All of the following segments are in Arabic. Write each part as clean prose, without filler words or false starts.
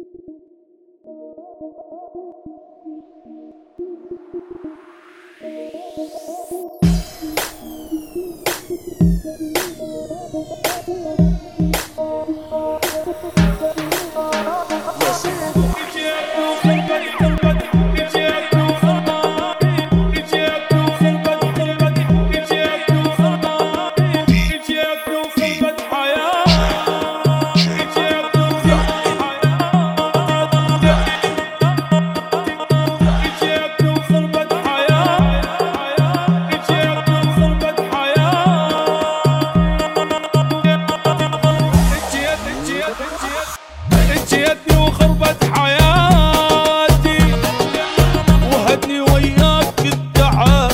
جيتني وخربت حياتي وهدني وياك الدعاء،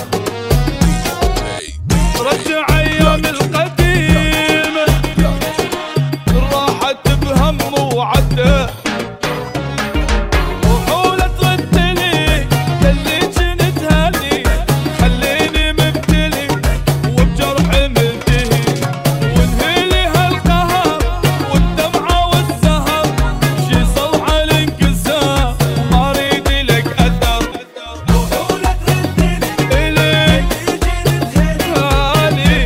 رجع ايام القديمة راحت بهم وعدى، وحولة تردني يلي جنت هني خليني مبتلي وبجرح منتهي، وانهلي هالقهر والدمعة والسهر شي صلح الانكسار ما اريد لك اثر، وحولة تردني اليك جنت هني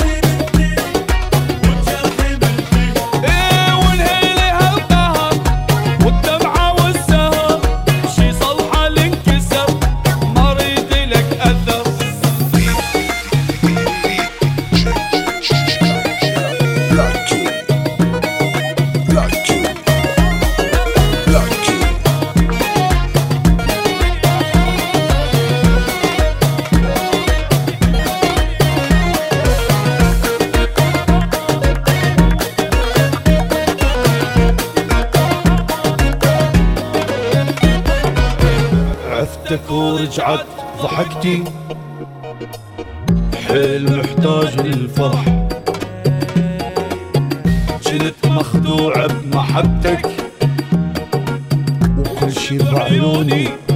وبجرح منتهي، وانهلي هالقهر والدمعة والسهر شي صلح الانكسار ما اريد لك اثر. عفتك ورجعت ضحكتي حيل محتاج للفرح، جنت مخدوع بمحبتك وكل شي بعيوني